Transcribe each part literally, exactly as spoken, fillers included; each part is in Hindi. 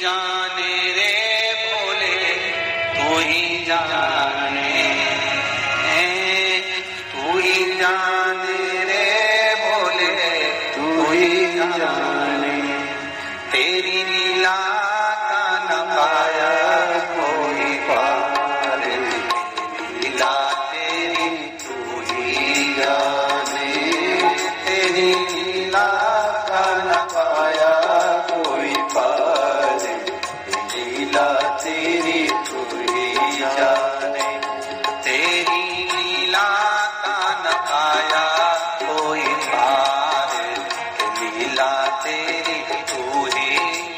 जाने रे भोले, तू ही जाने, तू ही जाने रे भोले, तू ही जाने। तेरी लीला का न पाया कोई पार, लीला तेरी तू ही जाने। तेरी लीला का न पाया कोई पार, लीला तेरी तू ही जाने। तेरी लीला का न पाया कोई पार, लीला तेरी तू ही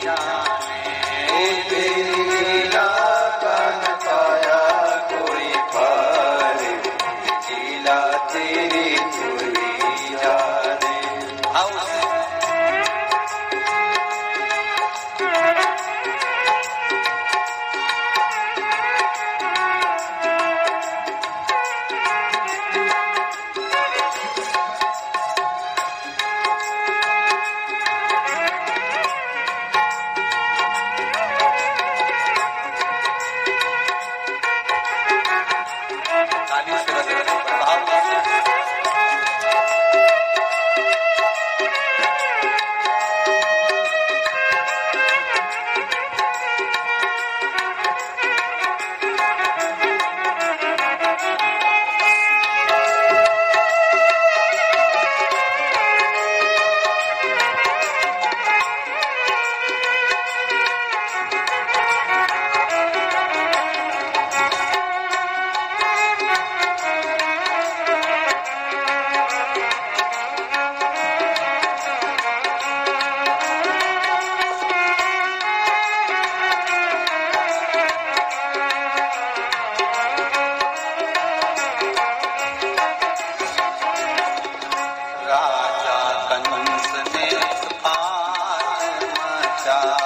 जाने। तेरी लीला का न पाया कोई पार, लीला तेरी तू ही जाने। राजा कंस ने आत्मचा